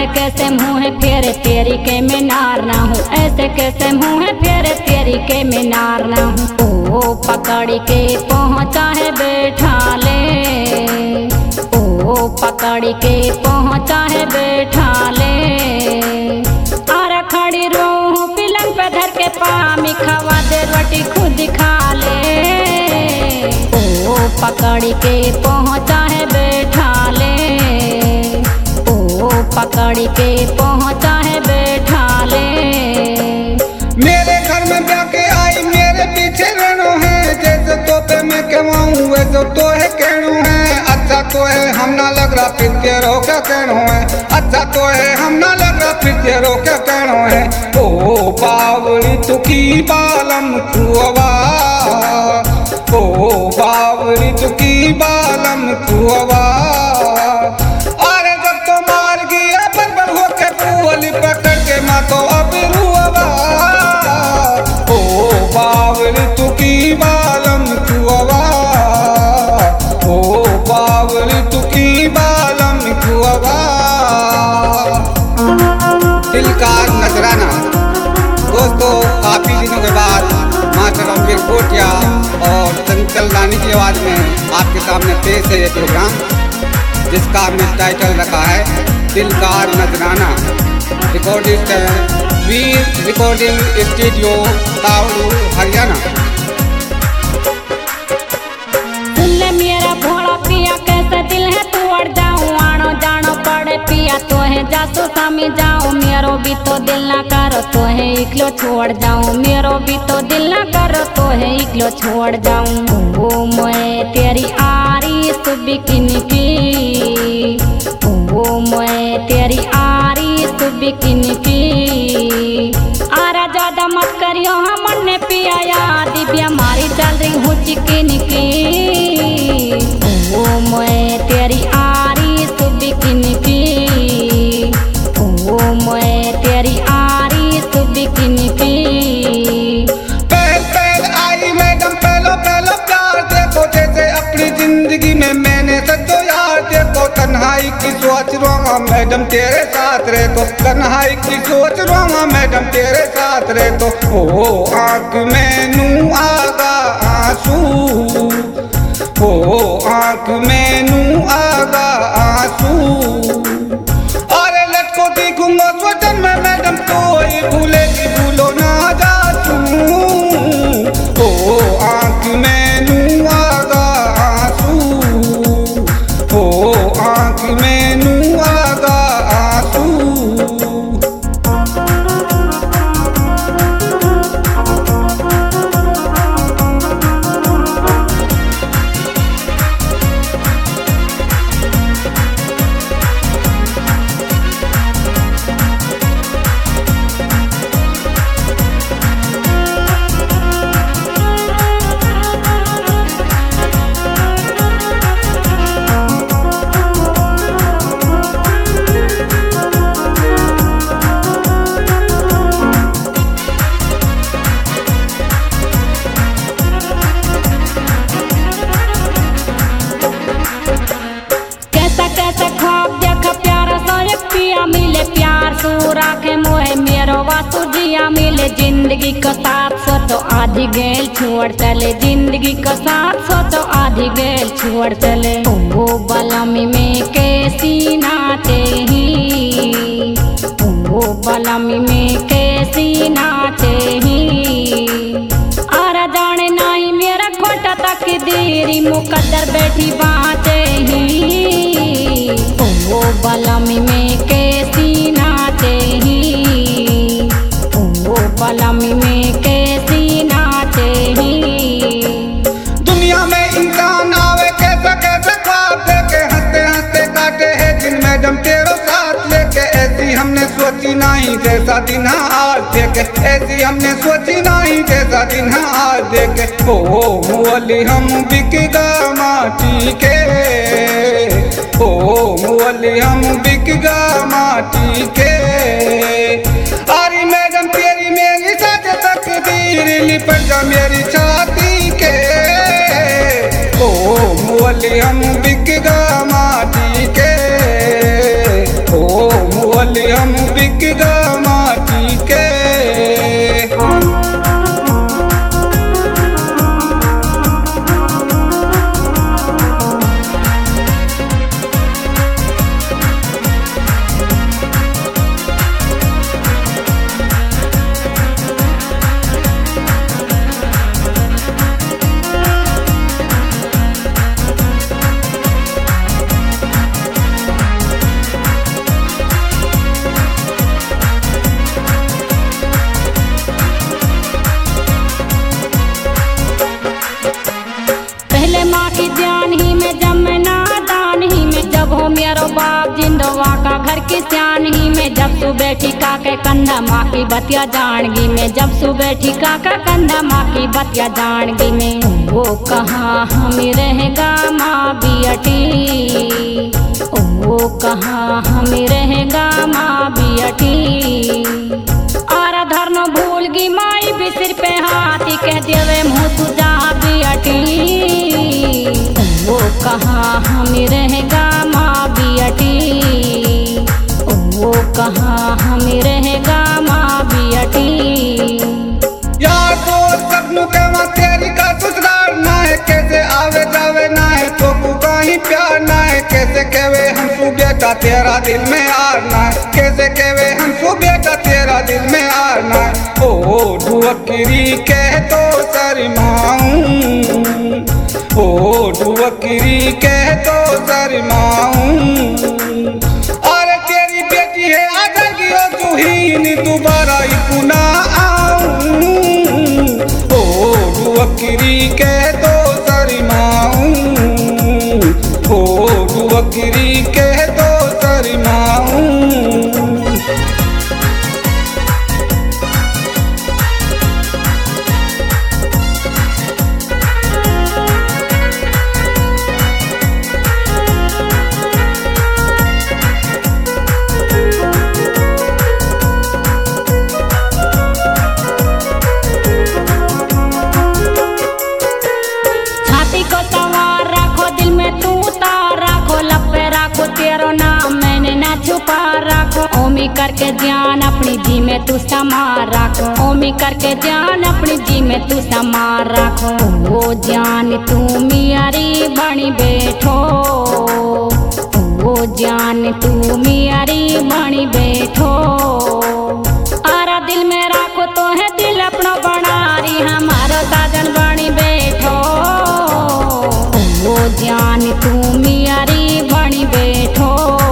कैसे मुँह है फेरे तेरी के मैं नार ना हूँ, ऐसे कैसे मुँह है फेरे तेरी के मैं नार ना हूँ। ओ पकड़ के पहुँचा है बैठा ले, ओ पकड़ के पहुँचा है बैठा ले। आरा खड़ी रूह पिलंग पे धर के पामी खवा दे रोटी खुद खा ले। ओ पकड़ के पहुँचा है बैठा ले, ओ पकड़ के पहुँचा है बैठा ले। मेरे घर में ब्याह के आई मेरे पीछे रहनो है, जैसे तो पे मैं कहवाऊँ वैसे तो है कहनो है। अच्छा तो है हम ना लग रहा फिर तेरो क्या कहनो है, अच्छा तो है हम ना लग रहा फिर तेरो क्या कहनो है। ओ बावली तुकी बालम तुअवा, ओ बावली तुकी बालम तुअवा। अरे जब तो मार गया पर होके पुअली पकड़ के माँ तो अब रुअवा। ओ बावली तुकी बालम तुअवा, ओ बावली तुकी बालम तुअवा। दिल का नजराना। दोस्तों काफी दिनों के बाद मास्टर रणबीर कोटिया और चंचल रानी की आवाज में आपके सामने पेश है ये प्रोग्राम, जिसका हमने टाइटल रखा है दिल का नजराना। Recordist Veer recording studio Tauru Haryana. सुन ले मेरा भोला पिया कैसे दिल है तोड़ जाऊं, आनो जानो पड़े पिया तो है जासो सामी जाऊं। मेरो भी तो दिल ना करो तो है इकलो छोड़ जाऊं, मेरो भी तो दिल ना करो तो है इकलो छोड़ जाऊं। ओ मैं तेरी आरी सुबिकिन की, ओ मैं तेरी आरी सुबिकिन की। आरा ज्यादा मत करियो हमन ने पिया याद दिव्या मारी चल रही हूँ चिकिन की। ओ मैं तेरी आरी सुबिकिन की, ओ मैं तेरी आरी सुबिकिन की। पहल पहल आई मैडम पहलो पहलो प्यार देखो, जैसे अपनी जिंदगी में मैंने सचो यार देखो। तन्हाई की सोच रहा मैडम तेरे साथ रहे तो, तन्हाई की सोच रहा मैडम तेरे साथ रहे तो। ओ आँख में नू आगा आंसू, ओ आँख में नू आगा आंसू। अरे लटको दिखूंगा स्वजन में मैडम तो ही भूलेगी भूलो ना जासू। ओ आँख में नू आगा आंसू, ओ आँख में नू आगा आंसू। मिले प्यार सू राखे मोहे मेरो वासु जिया मिले। जिंदगी का साथ सोचो आधी गेल छोड़ चले, जिंदगी का साथ सोचो आधी गेल छोड़ चले। ओ बलमी में कैसी नाचे ही, ओ बलमी में कैसी नाचे ही। आरा जाने नहीं मेरा खोटा तक देरी मुकद्दर बैठी बाँचे ही। ओ बलमी में कैसी नाचे ही, ओ बलमी में कैसी नाचे ही। दुनिया में इंसान आवे कैसा कैसा ख्वाब देके, हंसते हंसते काटे है दिन मैडम तेरो साथ लेके। ऐसी हमने सोची नहीं जैसा दिन आज देखे, ऐसी हमने सोची नहीं जैसा दिन आज देखे। ओ मुअली हम बिकगा माटी के, ओ मुअली हम बिकगा माटी के। अरे मैडम तेरी मेरी साथ तकदीर लिपट जा मेरी छाती के। ओ मुअली हम बिकगा माटी के, ओ मुअली बैठी काके कंधा माँ की बतिया जानगी में, जब सु बैठी काका कंधा माँ की बतिया जानगी में। वो कहाँ हम रहेगा माँ बियटी, वो कहाँ हम रहेगा माँ बियटी। और धर्म भूल गी माई बिसिर पे हाथी कह देवे मुँह सुजा बियटी। वो कहाँ हम रहेगा माँ बियटी, वो कहाँ हम रहेगा माँ बियटी। यार दोस्त सपनों के माँ तेरी का ससुराल ना है, कैसे आवे जावे ना है तो कहीं प्यार ना है। कैसे कहवे हम बेटा तेरा दिल में आना है, कैसे कहवे हम बेटा तेरा दिल में आना है। ओ ढुअकरी कह तो शर्माऊं, ओ ढुअकरी कह तो शर्माऊं। अरे तेरी बेटी है अगर गियो तुहीन दोबारा ही पुनः आऊं। ओ ढुअकरी कह तो शर्माऊं, ओ ढुअकरी कह तो शर्माऊं। तेरो नाम मैंने ना छुपा रखो, ओमी करके जान अपनी जी में तू समार रखो, ओमी करके जान अपनी जी में तू समार रखो। वो जान तू मियारी बनी बैठो, वो जान तू मियारी बनी बैठो। आरा दिल में रखो तो है दिल अपना बना रही हमारो साजन बनी बैठो। वो जान तू मियारी बनी बैठो,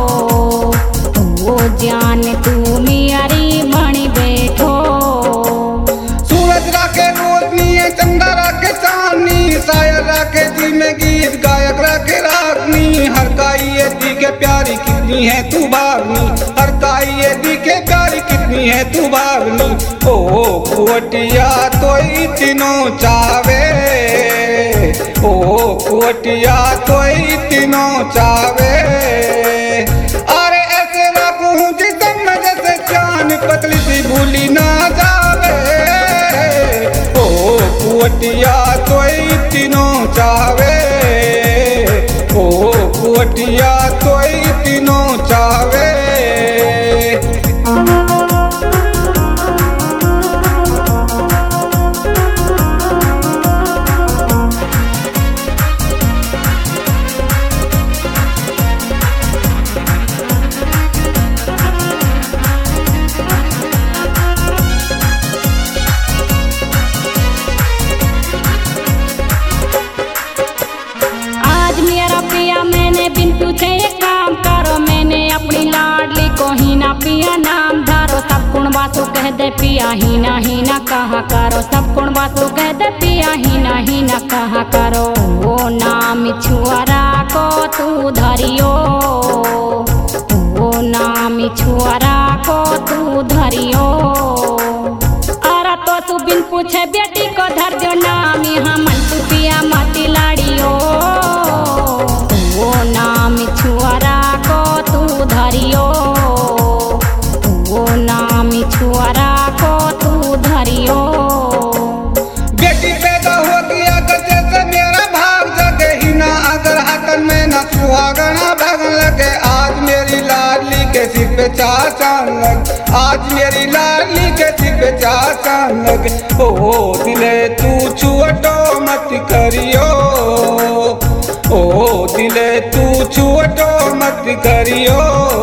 वो जान तू मियारी बनी बैठो। सूरज राके रोशनी है, चंदा राके चांदनी, शायर राके दिल में गीत, गायक राके रागनी। हर काई ये दी के प्यारी कितनी है तू भागनी, हर काई ये दी के प्यारी कितनी है तू भागनी। ओ कुवटिया तो तीनों चावे, ओ कुवटिया तो तीनों चावे। अरे ऐसे रखूं जिसम में जैसे चांद पतली सी भूली ना जावे। ओ कुवटिया तो तीनों चावे, ओ कुवटिया तो तीनों चावे। पिया नाम धारो सब कुण वासु कह दे पिया ही ना कहा करो, सब कुण वासु कह दे पिया ही ना कहा करो। वो नाम छुआरा को तू धरियो, वो नाम छुआरा को तू धरियो। आरा तो तू बिन पूछे बेटी को धर जो नाम हम तू पिया माती लाड़ियो। वो नाम छुआरा को तू धरियो, वो नाम छुआरा को तू धरियो। बेटी पैदा हो गया जैसे मेरा भाग जगे ही ना, अगर हाथन में न सुहागना भगन लगे। आज मेरी लाडली के सिर पे चार चांद लगे, आज मेरी लाडली के सिर पे चार चांद लगे। ओ दिले तू छुअटो मत करियो, ओ दिले तू छुअटो मत करियो।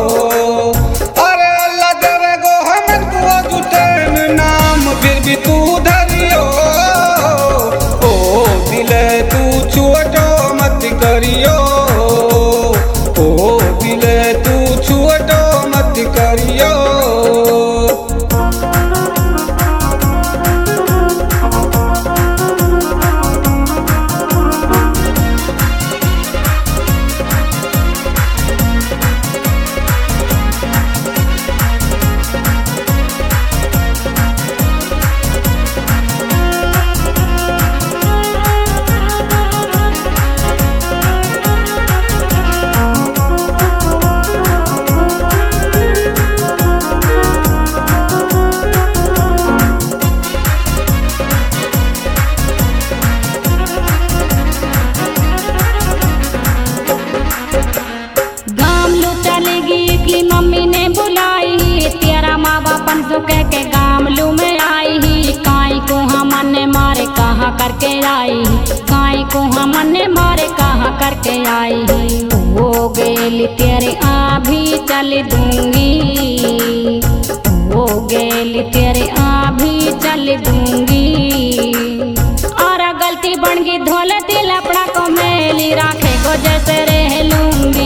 फिर भी तू धरियो, ओ दिले तू छुअटो मत करियो, ओ दिले तू छुअटो मत करियो। हमने मारे कहाँ करके आई हो गेली तेरे अभी चल दूंगी, हो गेली तेरे अभी चल दूंगी। और गलती बन गई धोले दिल अपना को मेली राखे को जैसे रह लूंगी,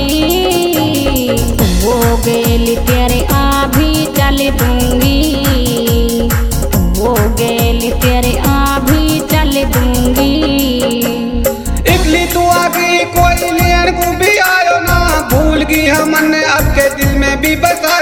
हो गेली तेरे अभी चल दूंगी, हो गेली तेरे अभी चल दूंगी। इकली तू आगी कोई लेन को भी आयो ना, भूल गई हमने अब के दिल में भी बसा